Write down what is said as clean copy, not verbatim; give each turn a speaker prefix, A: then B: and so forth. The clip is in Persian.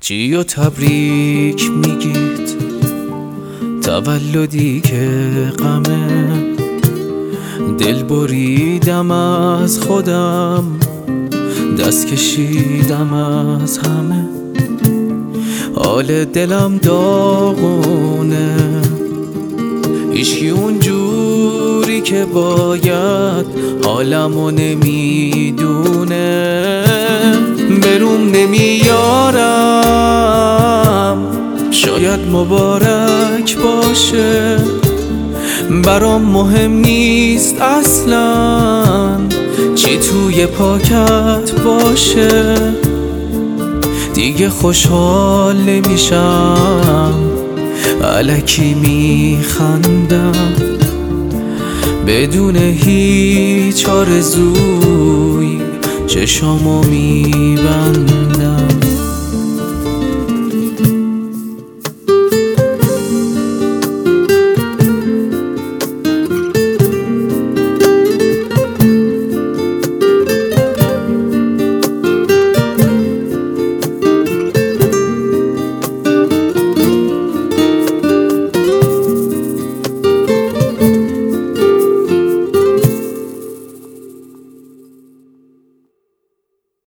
A: چی و تبریک میگید تولدی که غمه، دل بریدم از خودم، دست کشیدم از همه. حال دلم داغونه، هیچکی اونجوری که باید حالمو نمیدونه. بروم نمیارم، شاید مبارک باشه، برام مهم نیست اصلا چی توی پاکت باشه. دیگه خوشحال نمیشم، الکی میخندم بدون هیچ آرزوی، چشامو میبندم.